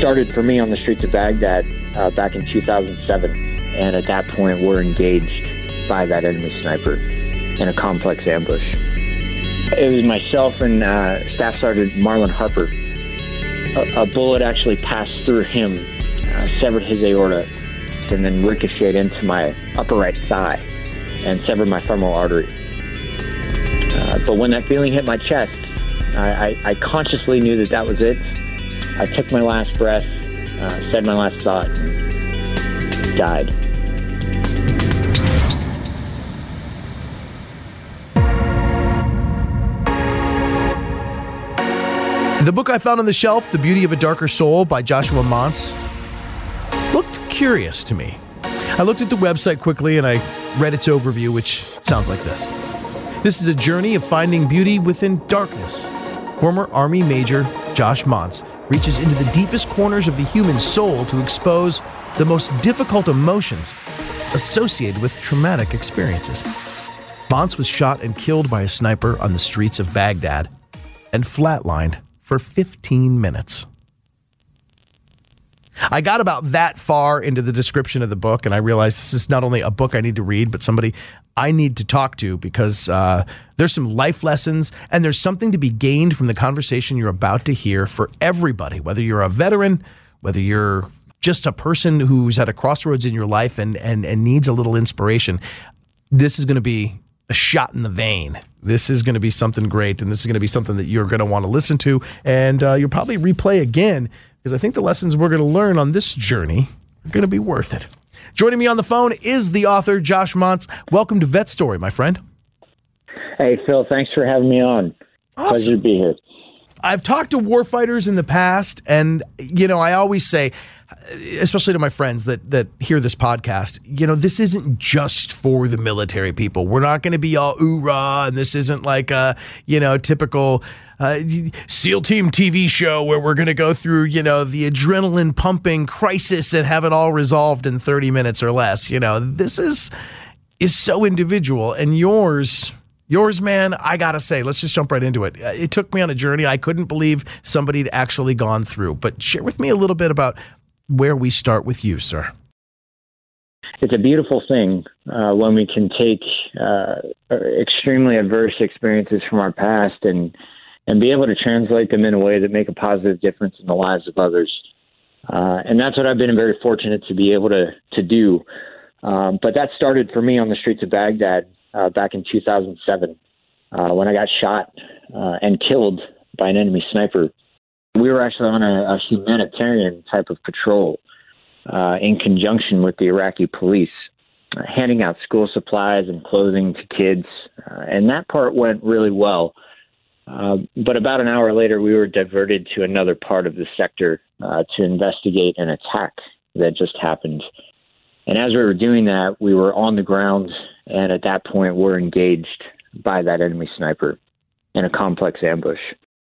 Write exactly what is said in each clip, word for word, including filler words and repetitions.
started for me on the streets of Baghdad uh, back in two thousand seven. And at that point, we're engaged by that enemy sniper in a complex ambush. It was myself and uh, Staff Sergeant Marlon Harper. A, a bullet actually passed through him, uh, severed his aorta, and then ricocheted into my upper right thigh and severed my femoral artery. Uh, but when that feeling hit my chest, I, I, I consciously knew that that was it. I took my last breath, uh, said my last thought, and died. The book I found on the shelf, The Beauty of a Darker Soul by Joshua Montz, looked curious to me. I looked at the website quickly and I read its overview, which sounds like this. This is a journey of finding beauty within darkness. Former Army Major Josh Montz reaches into the deepest corners of the human soul to expose the most difficult emotions associated with traumatic experiences. Montz was shot and killed by a sniper on the streets of Baghdad and flatlined for fifteen minutes. I got about that far into the description of the book, and I realized this is not only a book I need to read, but somebody I need to talk to, because uh, there's some life lessons, and there's something to be gained from the conversation you're about to hear for everybody, whether you're a veteran, whether you're just a person who's at a crossroads in your life and and, and needs a little inspiration. This is going to be a shot in the vein. This is going to be something great, and this is going to be something that you're going to want to listen to, and uh, you'll probably replay again, because I think the lessons we're going to learn on this journey are going to be worth it. Joining me on the phone is the author, Josh Montz. Welcome to Vet Story, my friend. Hey, Phil, thanks for having me on. Awesome. Pleasure to be here. I've talked to warfighters in the past, and, you know, I always say, especially to my friends that that hear this podcast, you know, this isn't just for the military people. We're not going to be all ooh-rah, and this isn't like a, you know, typical uh, SEAL Team T V show where we're going to go through, you know, the adrenaline pumping crisis and have it all resolved in thirty minutes or less. You know, this is is so individual, and yours... Yours, man, I gotta say, let's just jump right into it. It took me on a journey I couldn't believe somebody had actually gone through. But share with me a little bit about where we start with you, sir. It's a beautiful thing uh, when we can take uh, extremely adverse experiences from our past and and be able to translate them in a way that make a positive difference in the lives of others. Uh, and that's what I've been very fortunate to be able to to do. Um, but that started for me on the streets of Baghdad. Uh, back in two thousand seven, uh, when I got shot uh, and killed by an enemy sniper. We were actually on a, a humanitarian type of patrol uh, in conjunction with the Iraqi police, uh, handing out school supplies and clothing to kids, uh, and that part went really well. Uh, but about an hour later, we were diverted to another part of the sector uh, to investigate an attack that just happened. And as we were doing that, we were on the ground, and at that point, we're engaged by that enemy sniper in a complex ambush.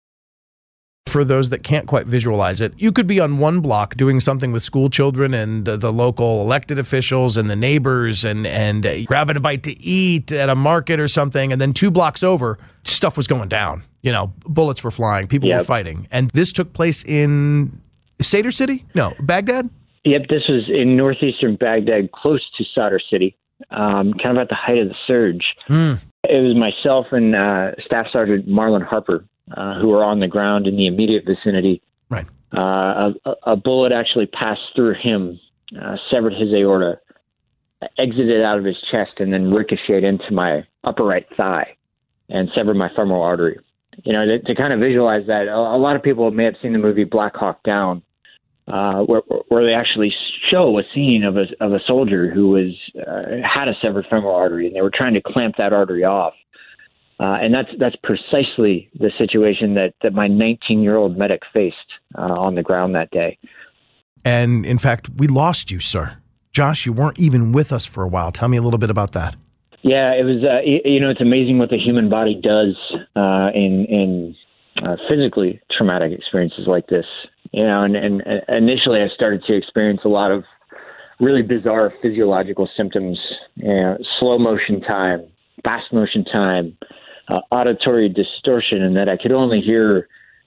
For those that can't quite visualize it, you could be on one block doing something with school children and uh, the local elected officials and the neighbors and, and uh, grabbing a bite to eat at a market or something, and then two blocks over, stuff was going down. You know, bullets were flying, people yep. were fighting. And this took place in Sadr City? No, Baghdad? Yep, this was in northeastern Baghdad, close to Sadr City, um, kind of at the height of the surge. Mm. It was myself and uh, Staff Sergeant Marlon Harper uh, who were on the ground in the immediate vicinity. Right. Uh, a, a bullet actually passed through him, uh, severed his aorta, exited out of his chest, and then ricocheted into my upper right thigh and severed my femoral artery. You know, to, to kind of visualize that, a, a lot of people may have seen the movie Black Hawk Down, Uh, where, where they actually show a scene of a of a soldier who was uh, had a severed femoral artery, and they were trying to clamp that artery off. Uh, and that's that's precisely the situation that, that my nineteen-year-old medic faced uh, on the ground that day. And in fact, we lost you, sir. Josh, you weren't even with us for a while. Tell me a little bit about that. Yeah, it was. Uh, you know, it's amazing what the human body does uh, in in uh, physically traumatic experiences like this. You know, and, and initially I started to experience a lot of really bizarre physiological symptoms, you know, slow motion time, fast motion time, uh, auditory distortion, and that I could only hear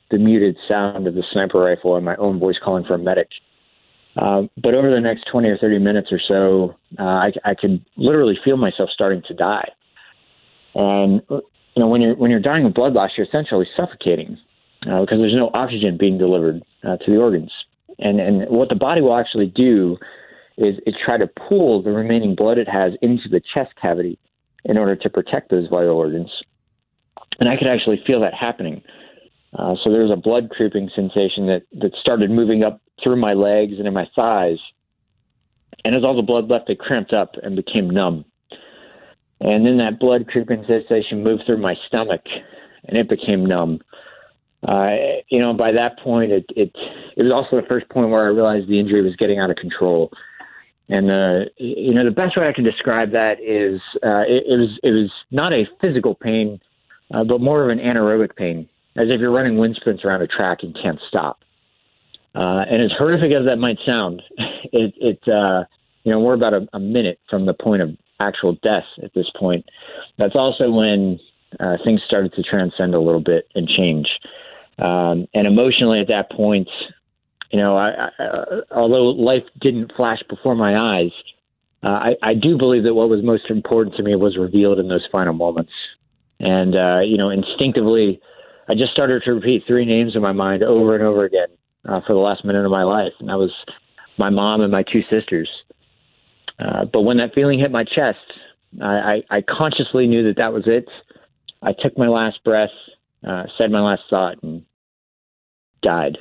the muted sound of the sniper rifle and my own voice calling for a medic. Uh, but over the next twenty or thirty minutes or so, uh, I, I could literally feel myself starting to die. And you know, when you're when you're dying of blood loss, you're essentially suffocating uh, because there's no oxygen being delivered uh, to the organs. And and what the body will actually do is it try to pull the remaining blood it has into the chest cavity in order to protect those vital organs. And I could actually feel that happening. Uh, so there was a blood creeping sensation that, that started moving up through my legs and in my thighs. And as all the blood left, it cramped up and became numb. And then that blood creeping sensation moved through my stomach, and it became numb. Uh, you know, by that point, it, it it was also the first point where I realized the injury was getting out of control. And uh, you know, the best way I can describe that is uh, it, it was it was not a physical pain, uh, but more of an anaerobic pain, as if you're running wind sprints around a track and can't stop. Uh, and as horrific as that might sound, it, it uh, you know, we're about a, a minute from the point of actual death at this point. That's also when uh, things started to transcend a little bit and change. Um, and emotionally at that point, you know, I, I, uh, although life didn't flash before my eyes, uh, I, I do believe that what was most important to me was revealed in those final moments. And, uh, you know, instinctively, I just started to repeat three names in my mind over and over again uh, for the last minute of my life. And that was my mom and my two sisters. Uh, but when that feeling hit my chest, I, I, I consciously knew that that was it. I took my last breath, uh, said my last thought, and died.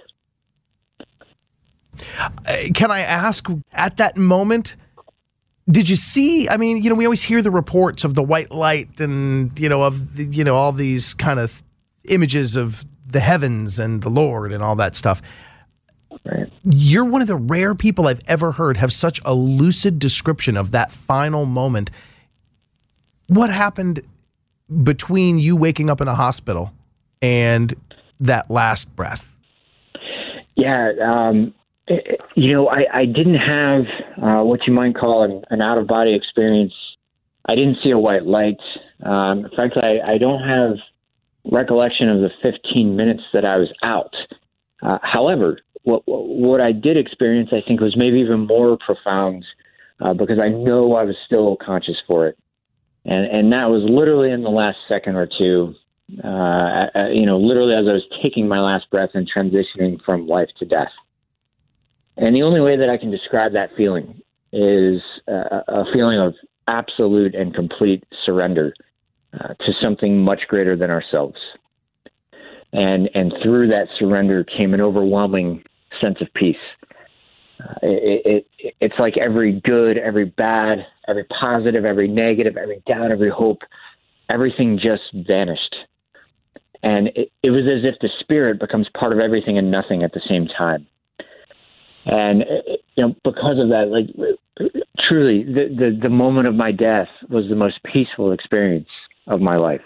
Can I ask, at that moment, did you see, I mean, you know, we always hear the reports of the white light and, you know, of, the, you know, all these kind of images of the heavens and the Lord and all that stuff. Right. You're one of the rare people I've ever heard have such a lucid description of that final moment. What happened between you waking up in a hospital and that last breath? Yeah, um, it, you know, I, I didn't have uh, what you might call an, an out-of-body experience. I didn't see a white light. Um, frankly, I, I don't have recollection of the fifteen minutes that I was out. Uh, however, what, what I did experience, I think, was maybe even more profound uh, because I know I was still conscious for it. And, and that was literally in the last second or two, uh, you know, literally as I was taking my last breath and transitioning from life to death. And the only way that I can describe that feeling is uh, a feeling of absolute and complete surrender uh, to something much greater than ourselves. And and through that surrender came an overwhelming sense of peace. Uh, it, it, it's like every good, every bad, every positive, every negative, every doubt, every hope, everything just vanished. And it, it was as if the spirit becomes part of everything and nothing at the same time. And, you know, because of that, like, truly, the, the, the moment of my death was the most peaceful experience of my life.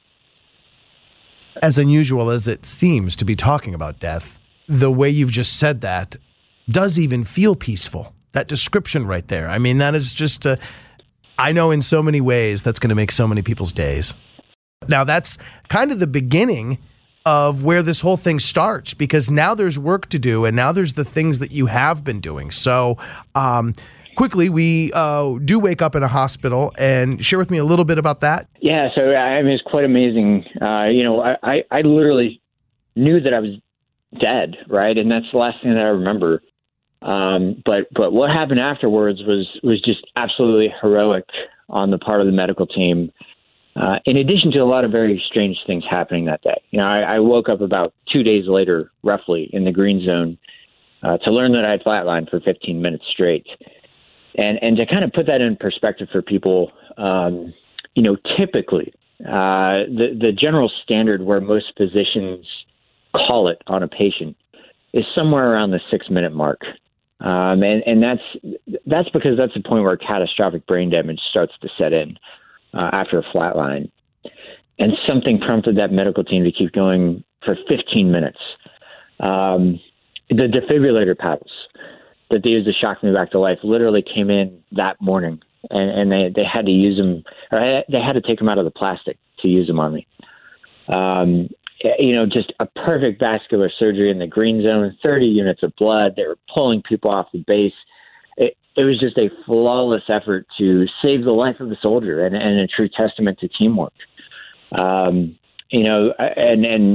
As unusual as it seems to be talking about death, the way you've just said that does even feel peaceful. That description right there. I mean, that is just, uh, I know in so many ways that's going to make so many people's days. Now, that's kind of the beginning of where this whole thing starts, because now there's work to do, and now there's the things that you have been doing. So um, quickly, we uh, do wake up in a hospital, and share with me a little bit about that. Yeah, so I mean, it's quite amazing. Uh, you know, I, I, I literally knew that I was dead, right? And that's the last thing that I remember. Um, but but what happened afterwards was was just absolutely heroic on the part of the medical team. Uh, in addition to a lot of very strange things happening that day. You know, I, I woke up about two days later, roughly, in the green zone uh, to learn that I had flatlined for fifteen minutes straight. And and to kind of put that in perspective for people, um, you know, typically uh, the, the general standard where most physicians call it on a patient is somewhere around the six-minute mark. Um, and, and that's that's because that's the point where catastrophic brain damage starts to set in uh, after a flatline. And something prompted that medical team to keep going for fifteen minutes. Um, the defibrillator paddles that they used to shock me back to life literally came in that morning, and, and they, they had to use them, or they had to take them out of the plastic to use them on me. Um, you know, just a perfect vascular surgery in the green zone, thirty units of blood. They were pulling people off the base. It, it was just a flawless effort to save the life of a soldier and, and a true testament to teamwork. Um, you know, and, and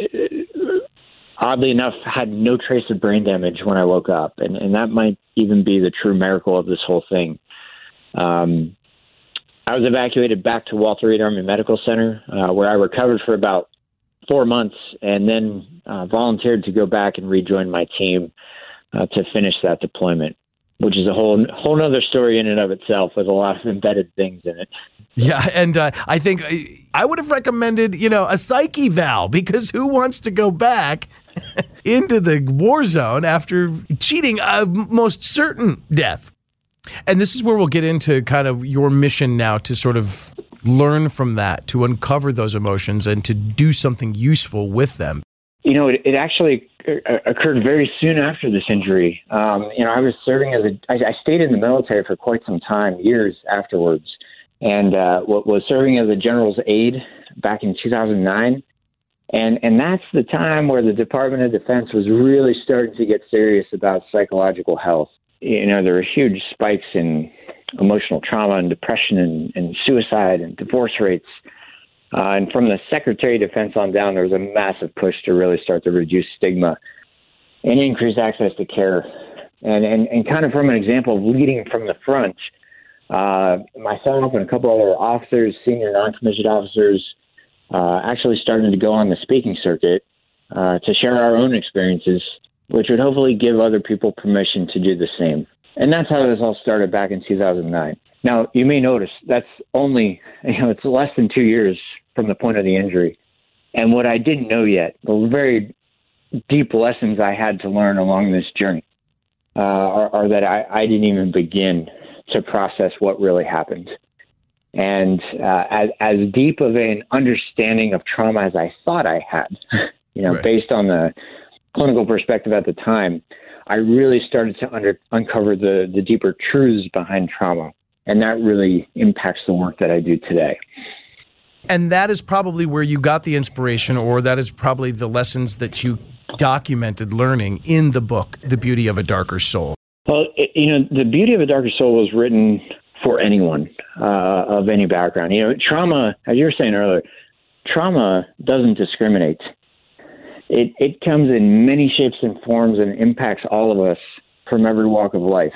oddly enough, had no trace of brain damage when I woke up. And, and that might even be the true miracle of this whole thing. Um, I was evacuated back to Walter Reed Army Medical Center, uh, where I recovered for about four months and then uh, volunteered to go back and rejoin my team uh, to finish that deployment, which is a whole whole other story in and of itself with a lot of embedded things in it. Yeah, and uh, I think I would have recommended, you know, a psych eval, because who wants to go back into the war zone after cheating a most certain death? And this is where we'll get into kind of your mission now to sort of learn from that, to uncover those emotions and to do something useful with them. You know, it, it actually occurred very soon after this injury. Um, you know, I was serving as a, I, I stayed in the military for quite some time, years afterwards, and uh, was serving as a general's aide back in two thousand nine. And, and that's the time where the Department of Defense was really starting to get serious about psychological health. You know, there were huge spikes in emotional trauma and depression and, and suicide and divorce rates. Uh, and from the Secretary of Defense on down, there was a massive push to really start to reduce stigma and increase access to care. And, and, and kind of from an example of leading from the front, uh, myself and a couple other officers, senior non-commissioned officers, uh, actually started to go on the speaking circuit uh, to share our own experiences, which would hopefully give other people permission to do the same. And that's how this all started back in two thousand nine. Now, you may notice that's only, you know, it's less than two years from the point of the injury. And what I didn't know yet, the very deep lessons I had to learn along this journey, uh, are, are that I, I didn't even begin to process what really happened. And uh, as, as deep of an understanding of trauma as I thought I had, you know, right. based on the clinical perspective at the time, I really started to under, uncover the, the deeper truths behind trauma. And that really impacts the work that I do today. And that is probably where you got the inspiration, or that is probably the lessons that you documented learning in the book, The Beauty of a Darker Soul. Well, it, you know, The Beauty of a Darker Soul was written for anyone uh, of any background. You know, trauma, as you were saying earlier, trauma doesn't discriminate. It, it comes in many shapes and forms and impacts all of us from every walk of life.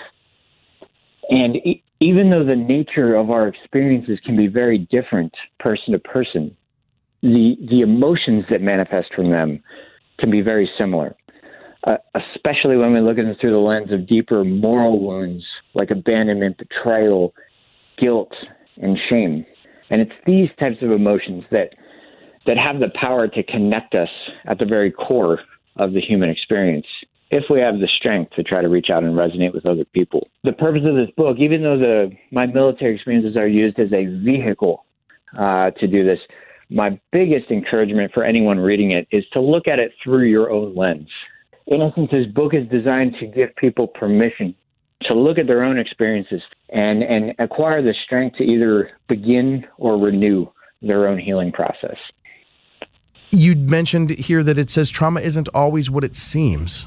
And e- even though the nature of our experiences can be very different person to person, the the emotions that manifest from them can be very similar, uh, especially when we look at them through the lens of deeper moral wounds like abandonment, betrayal, guilt, and shame. And it's these types of emotions that that have the power to connect us at the very core of the human experience, if we have the strength to try to reach out and resonate with other people. The purpose of this book, even though the my military experiences are used as a vehicle uh, to do this, my biggest encouragement for anyone reading it is to look at it through your own lens. In essence, this book is designed to give people permission to look at their own experiences and, and acquire the strength to either begin or renew their own healing process. You mentioned here that it says trauma isn't always what it seems.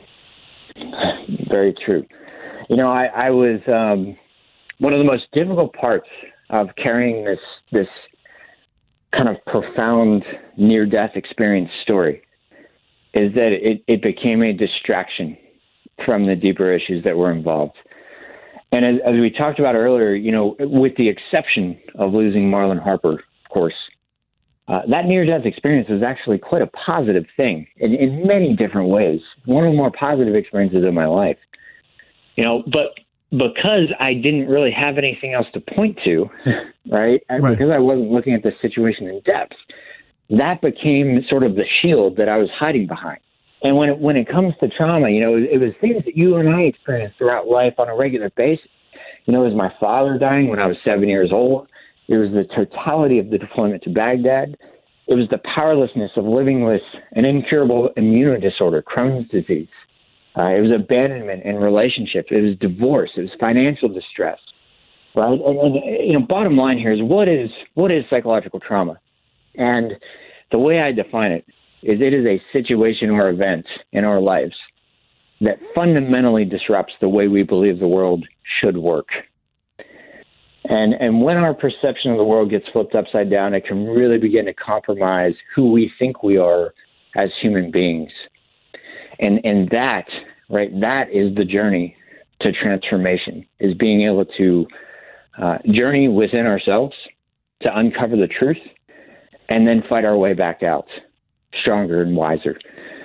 Very true. You know, I, I was um, one of the most difficult parts of carrying this this kind of profound near-death experience story is that it, it became a distraction from the deeper issues that were involved. And as, as we talked about earlier, you know, with the exception of losing Marlon Harper, of course, Uh, that near-death experience was actually quite a positive thing in, in many different ways. One of the more positive experiences of my life. You know, but because I didn't really have anything else to point to, right? right? Because I wasn't looking at the situation in depth, that became sort of the shield that I was hiding behind. And when it, when it comes to trauma, you know, it, it was things that you and I experience throughout life on a regular basis. You know, it was my father dying when I was seven years old. It was the totality of the deployment to Baghdad. It was the powerlessness of living with an incurable immune disorder, Crohn's disease. Uh, it was abandonment in relationships. It was divorce. It was financial distress. Right? And, and you know, bottom line here is what is what is psychological trauma? And the way I define it is it is a situation or event in our lives that fundamentally disrupts the way we believe the world should work. And and when our perception of the world gets flipped upside down, it can really begin to compromise who we think we are as human beings. And and that, right, that is the journey to transformation, is being able to uh, journey within ourselves to uncover the truth and then fight our way back out, stronger and wiser.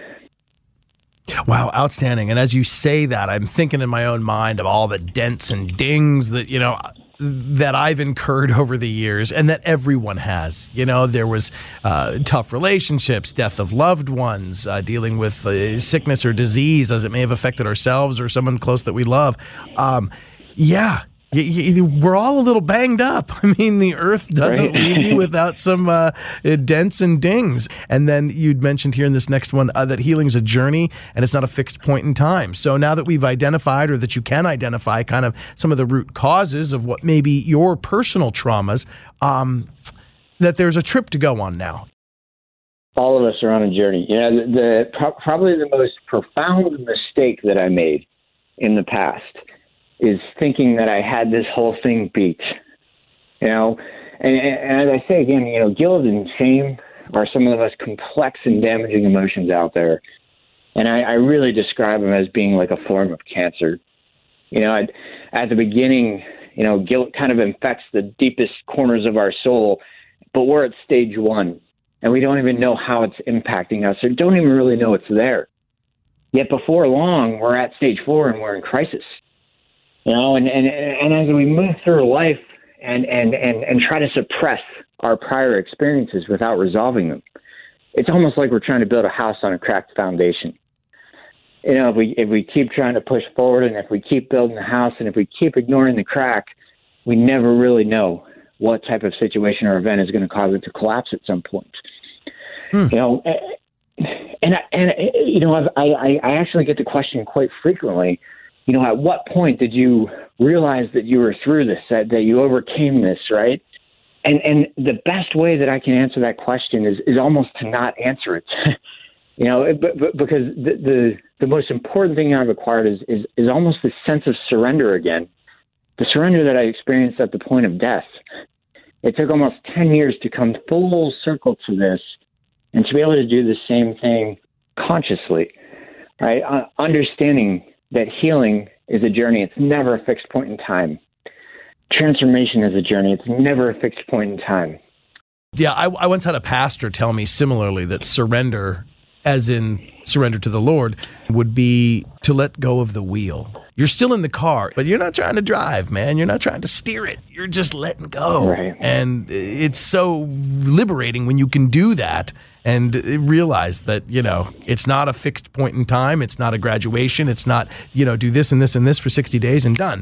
Wow, outstanding. And as you say that, I'm thinking in my own mind of all the dents and dings that, you know, that I've incurred over the years and that everyone has. You know, there was uh, tough relationships, death of loved ones, uh, dealing with uh, sickness or disease as it may have affected ourselves or someone close that we love. Um, yeah. Y- y- we're all a little banged up. I mean, the earth doesn't Right. leave you without some uh, dents and dings. And then you'd mentioned here in this next one uh, that healing's a journey and it's not a fixed point in time. So now that we've identified, or that you can identify kind of some of the root causes of what may be your personal traumas, um, that there's a trip to go on now. All of us are on a journey. You know, the, the pro- probably the most profound mistake that I made in the past is thinking that I had this whole thing beat, you know, and, and as I say again, you know, guilt and shame are some of the most complex and damaging emotions out there. And I, I really describe them as being like a form of cancer. You know, I'd, at the beginning, you know, guilt kind of infects the deepest corners of our soul, but we're at stage one and we don't even know how it's impacting us or don't even really know it's there. Yet before long, we're at stage four and we're in crisis. You know, and, and, and as we move through life and, and, and, and try to suppress our prior experiences without resolving them, it's almost like we're trying to build a house on a cracked foundation. You know, if we if we keep trying to push forward and if we keep building the house and if we keep ignoring the crack, we never really know what type of situation or event is going to cause it to collapse at some point. Hmm. You know, and, and you know, I've, I, I actually get the question quite frequently, you know, at what point did you realize that you were through this, that, that you overcame this, right? And and the best way that I can answer that question is, is almost to not answer it. you know, but, but because the, the the most important thing I've acquired is, is is almost the sense of surrender again, the surrender that I experienced at the point of death. It took almost ten years to come full circle to this and to be able to do the same thing consciously, right? Uh, understanding that healing is a journey. It's never a fixed point in time. Transformation is a journey. It's never a fixed point in time. Yeah, I, I once had a pastor tell me similarly that surrender, as in surrender to the Lord, would be to let go of the wheel. You're still in the car, but you're not trying to drive, man. You're not trying to steer it. You're just letting go. Right. And it's so liberating when you can do that and realize that, you know, it's not a fixed point in time. It's not a graduation. It's not, you know, do this and this and this for sixty days and done.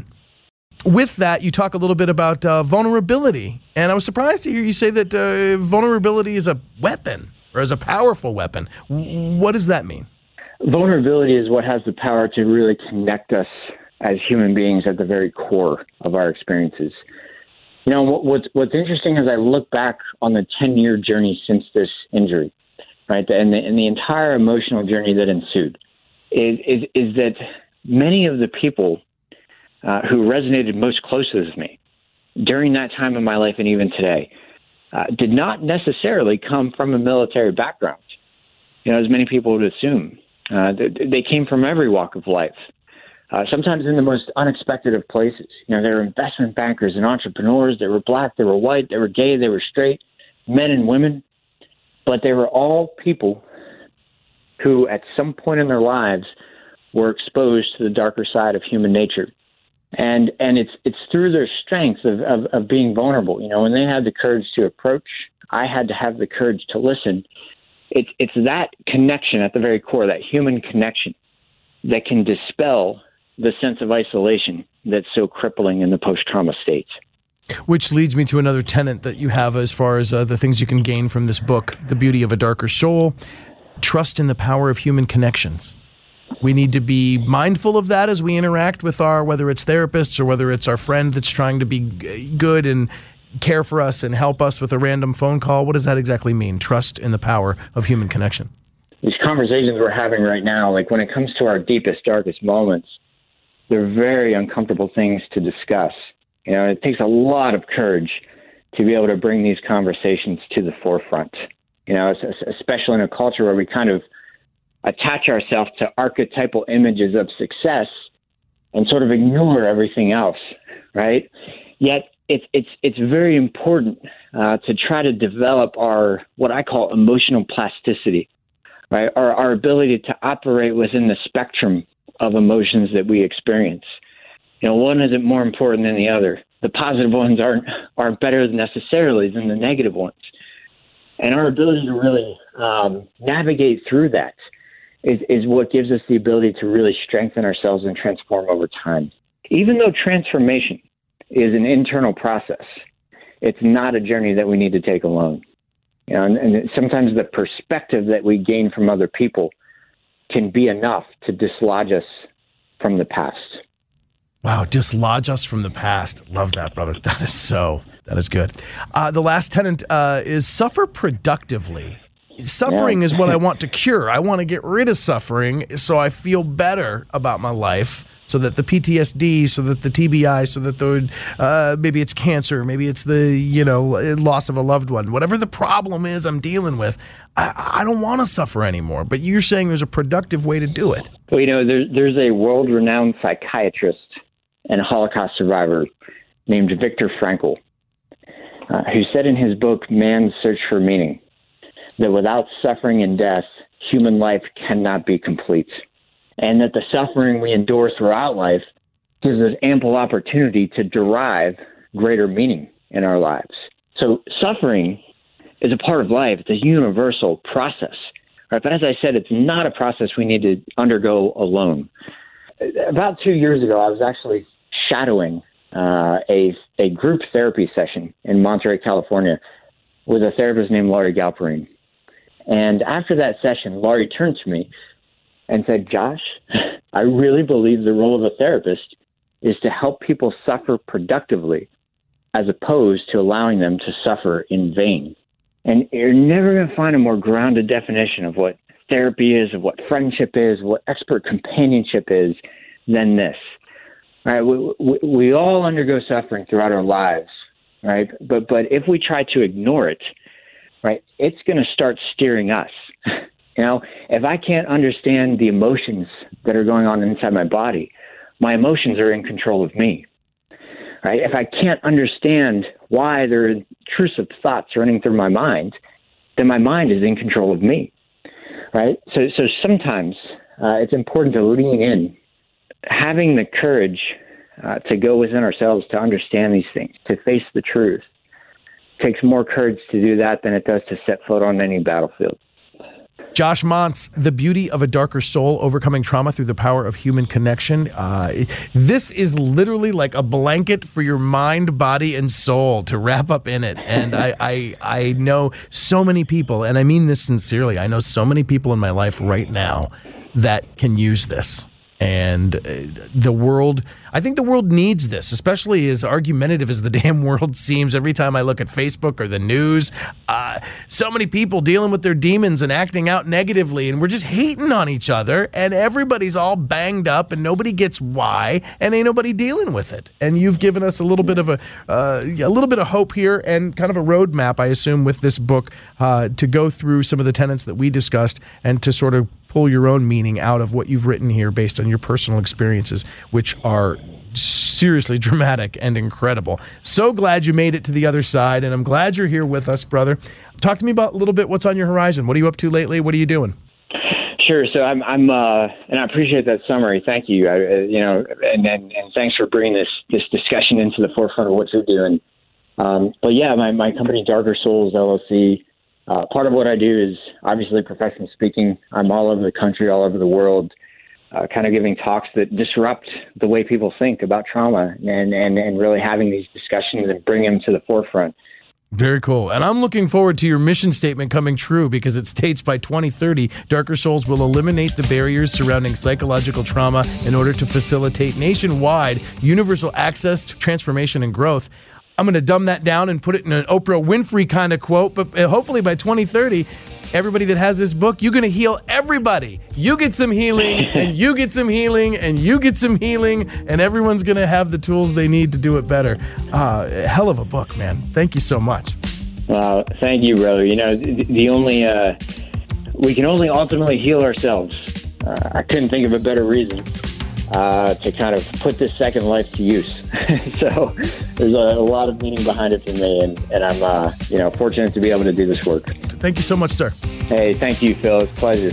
With that, you talk a little bit about uh, vulnerability. And I was surprised to hear you say that uh, vulnerability is a weapon or is a powerful weapon. What does that mean? Vulnerability is what has the power to really connect us as human beings at the very core of our experiences. You know, what, what's, what's interesting is I look back on the ten-year journey since this injury, right, and the, and the entire emotional journey that ensued, is, is, is that many of the people uh, who resonated most closely with me during that time in my life and even today uh, did not necessarily come from a military background, you know, as many people would assume. Uh, they, they came from every walk of life. Uh, sometimes in the most unexpected of places. You know, they were investment bankers and entrepreneurs. They were black, they were white, they were gay, they were straight, men and women. But they were all people who at some point in their lives were exposed to the darker side of human nature. And and it's it's through their strength of, of, of being vulnerable. You know, when they had the courage to approach, I had to have the courage to listen. It's it's that connection at the very core, that human connection, that can dispel the sense of isolation that's so crippling in the post-trauma states. Which leads me to another tenet that you have as far as uh, the things you can gain from this book, The Beauty of a Darker Soul, trust in the power of human connections. We need to be mindful of that as we interact with our, whether it's therapists or whether it's our friend that's trying to be good and care for us and help us with a random phone call? What does that exactly mean? Trust in the power of human connection. These conversations we're having right now, like when it comes to our deepest, darkest moments, they're very uncomfortable things to discuss. You know, it takes a lot of courage to be able to bring these conversations to the forefront. You know, especially in a culture where we kind of attach ourselves to archetypal images of success and sort of ignore everything else, right? Yet it's it's it's very important uh, to try to develop our what I call emotional plasticity, right? Our our ability to operate within the spectrum of emotions that we experience. You know, one isn't more important than the other. The positive ones aren't aren't better necessarily than the negative ones. And our ability to really um, navigate through that is, is what gives us the ability to really strengthen ourselves and transform over time. Even though transformation is an internal process, it's not a journey that we need to take alone. You know, and, and sometimes the perspective that we gain from other people can be enough to dislodge us from the past. Wow, dislodge us from the past. Love that, brother. That is so, that is good. Uh, the last tenet uh, is suffer productively. Suffering yeah. is what I want to cure. I want to get rid of suffering so I feel better about my life, so that the P T S D, so that the T B I, so that the uh, maybe it's cancer, maybe it's the, you know, loss of a loved one. Whatever the problem is I'm dealing with, I, I don't want to suffer anymore. But you're saying there's a productive way to do it. Well, you know, there, there's a world-renowned psychiatrist and a Holocaust survivor named Viktor Frankl, uh, who said in his book, Man's Search for Meaning, that without suffering and death, human life cannot be complete, and that the suffering we endure throughout life gives us ample opportunity to derive greater meaning in our lives. So suffering is a part of life. It's a universal process, right? But as I said, it's not a process we need to undergo alone. About two years ago, I was actually shadowing uh, a a group therapy session in Monterey, California, with a therapist named Laurie Galperine. And after that session, Laurie turned to me and said, Josh, I really believe the role of a therapist is to help people suffer productively as opposed to allowing them to suffer in vain. And you're never going to find a more grounded definition of what therapy is, of what friendship is, what expert companionship is than this. Right? We, we, we all undergo suffering throughout our lives, right? But but if we try to ignore it, right, it's going to start steering us. You know, if I can't understand the emotions that are going on inside my body, my emotions are in control of me. Right? If I can't understand why there are intrusive thoughts running through my mind, then my mind is in control of me. Right? So, so sometimes uh, it's important to lean in, having the courage uh, to go within ourselves to understand these things, to face the truth. It takes more courage to do that than it does to set foot on any battlefield. Josh Montz, The Beauty of a Darker Soul, Overcoming Trauma Through the Power of Human Connection. Uh, this is literally like a blanket for your mind, body, and soul to wrap up in it. And I, I, I know so many people, and I mean this sincerely, I know so many people in my life right now that can use this. And uh, the world, I think the world needs this, especially as argumentative as the damn world seems every time I look at Facebook or the news. Uh, so many people dealing with their demons and acting out negatively, and we're just hating on each other, and everybody's all banged up, and nobody gets why, and ain't nobody dealing with it. And you've given us a little bit of a uh, a little bit of hope here, and kind of a roadmap, I assume, with this book uh, to go through some of the tenets that we discussed and to sort of pull your own meaning out of what you've written here based on your personal experiences, which are seriously dramatic and incredible. So glad you made it to the other side, and I'm glad you're here with us, brother. Talk to me about a little bit what's on your horizon. What are you up to lately? What are you doing? Sure. So I'm, I'm, uh, and I appreciate that summary. Thank you. I, uh, you know, and, and and thanks for bringing this this discussion into the forefront of what you're doing. Um, but yeah, my my company Darker Souls L L C. Uh, part of what I do is obviously professional speaking. I'm all over the country, all over the world, uh, kind of giving talks that disrupt the way people think about trauma and, and, and really having these discussions and bring them to the forefront. Very cool. And I'm looking forward to your mission statement coming true, because it states by twenty thirty, Darker Souls will eliminate the barriers surrounding psychological trauma in order to facilitate nationwide universal access to transformation and growth. I'm going to dumb that down and put it in an Oprah Winfrey kind of quote, but hopefully by twenty thirty, everybody that has this book, you're going to heal everybody. You get some healing, and you get some healing, and you get some healing, and everyone's going to have the tools they need to do it better. Uh, hell of a book, man. Thank you so much. Well, thank you, brother. You know, the, the only, uh, we can only ultimately heal ourselves. Uh, I couldn't think of a better reason uh, to kind of put this second life to use. So there's a, a lot of meaning behind it for me, and, and I'm, uh, you know, fortunate to be able to do this work. Thank you so much, sir. Hey, thank you, Phil. It's a pleasure.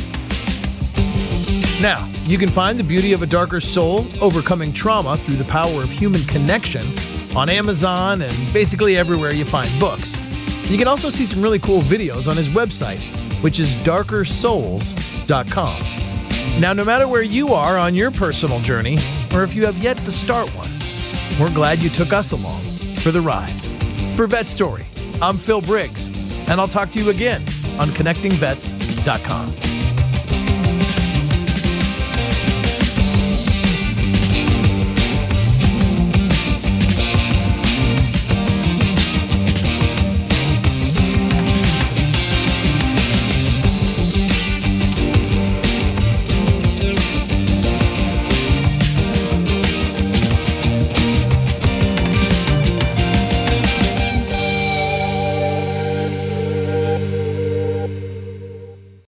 Now, you can find The Beauty of a Darker Soul, Overcoming Trauma Through the Power of Human Connection on Amazon and basically everywhere you find books. You can also see some really cool videos on his website, which is darker souls dot com. Now, no matter where you are on your personal journey, or if you have yet to start one, we're glad you took us along for the ride. For Vet Story, I'm Phil Briggs, and I'll talk to you again on connecting vets dot com.